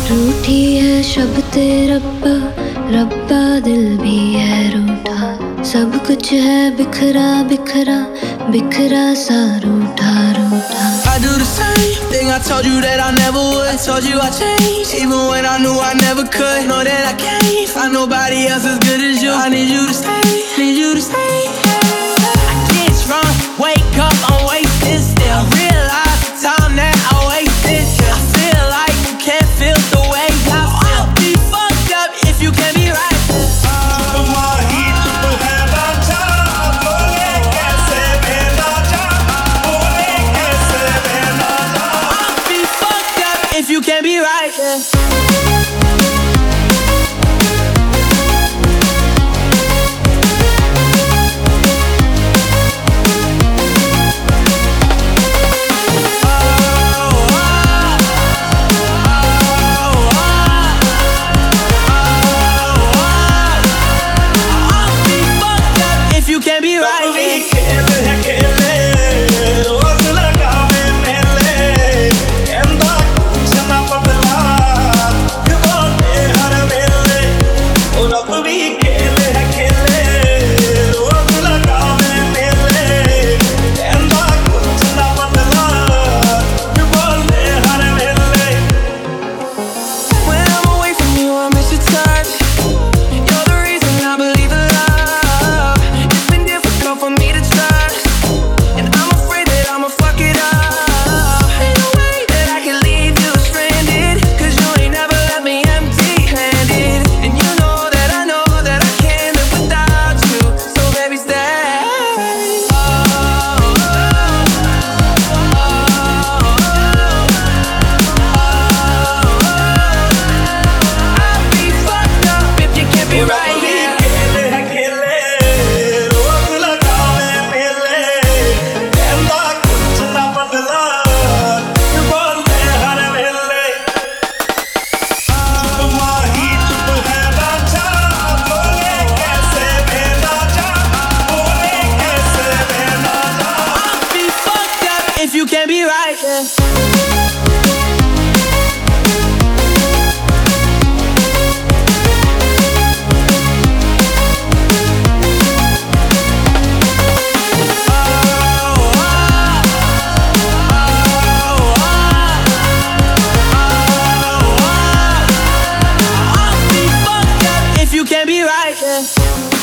रूठी है शब्दे रब्बा, रब्बा दिल भी है रूठा। सब कुछ है बिखरा बिखरा, बिखरा सा रूठा रूठा। I do the same thing I told you that I never would. I told you I changed, even when I knew I never could. Know that I can't find nobody else as good as you. I need you to stay, need you to stay. I get drunk, wake up, I'm wasted still. Realize the time that I wasted. I feel like you can't feel the way I feel. I'll be fucked up if you can't be right. If you can't be right, yeah. You can't be right. If you can't be right, yeah. If you can't be right, yeah.